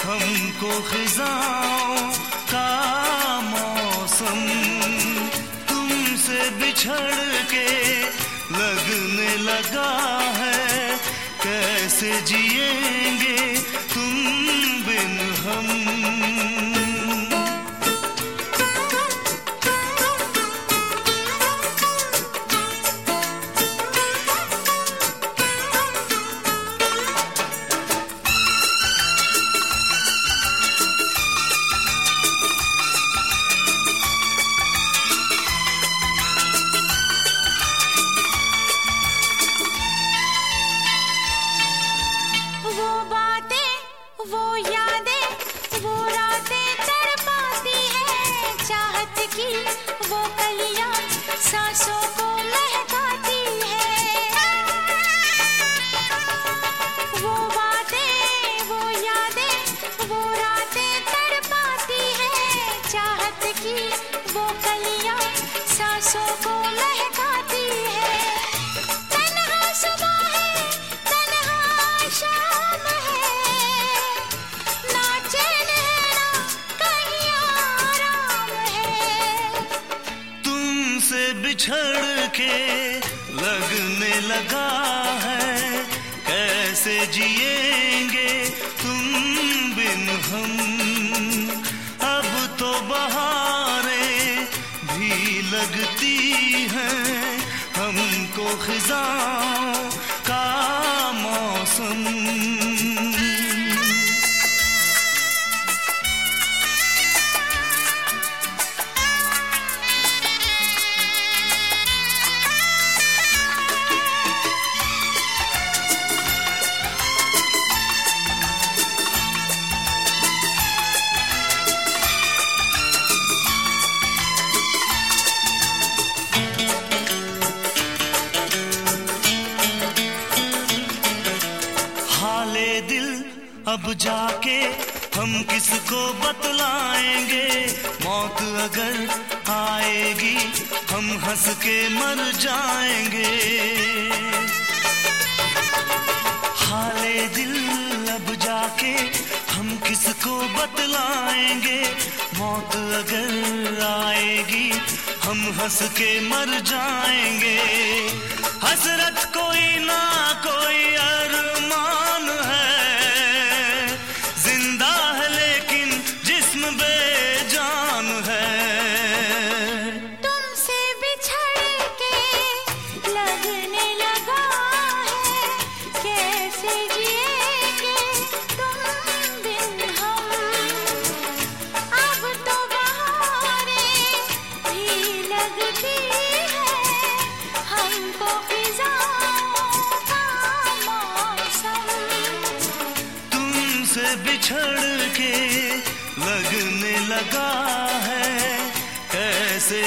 हमको खिजाओं का मौसम तुमसे बिछड़ के लगने लगा है। कैसे जिएंगे तुम बिन हम। वो यादें, वो रातें तड़पाती है चाहत की, वो कलियां सांसों को महकाती है। वो बातें, वो यादें, वो रातें तड़पाती है चाहत की, वो कलियां सांसों को महकाती है। तन्हा सुबह है, तन्हा शाम है, से बिछड़ के लगने लगा है। कैसे जिएंगे तुम बिन हम। अब तो बहारें भी लगती हैं हमको खिजाओं का मौसम। दिल अब जाके हम किसको बतलाएंगे। मौत अगर आएगी हम हंस के मर जाएंगे। हाले दिल अब जाके हम किसको बतलाएंगे। मौत अगर आएगी हम हंस के मर जाएंगे। हसरत कोई ना कोई अरमान है, जिंदा है लेकिन जिस्म बेजान है। तुमसे बिछड़ के लगने लगा है, कैसे जिएंगे तुम बिन हम। अब तो बहारें भी लगती है हमको से बिछड़ के लगने लगा है। कैसे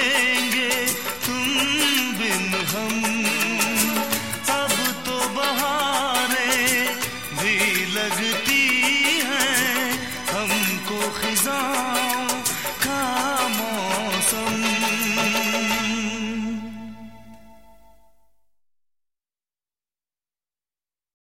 जिएंगे तुम बिन हम। अब तो बहार